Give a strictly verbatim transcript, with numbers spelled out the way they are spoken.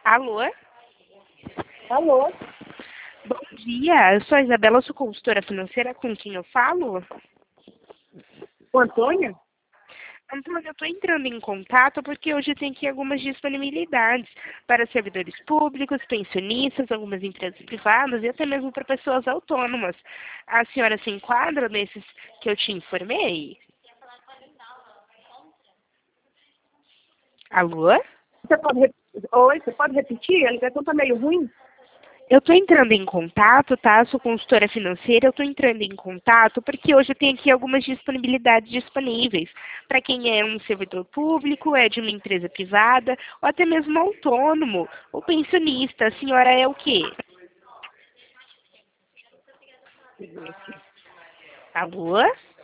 Alô? Alô? Bom dia, eu sou a Isabela, sou consultora financeira, com quem eu falo? O Antônio? Antônio, eu estou entrando em contato porque hoje tem aqui algumas disponibilidades para servidores públicos, pensionistas, algumas empresas privadas e até mesmo para pessoas autônomas. A senhora se enquadra nesses que eu te informei? Alô? Você pode rep... Oi, você pode repetir? A ligação está meio ruim. Eu estou entrando em contato, tá? Sou consultora financeira, eu estou entrando em contato porque hoje eu tenho aqui algumas disponibilidades disponíveis para quem é um servidor público, é de uma empresa privada, ou até mesmo autônomo, ou pensionista. A senhora é o quê? Alô?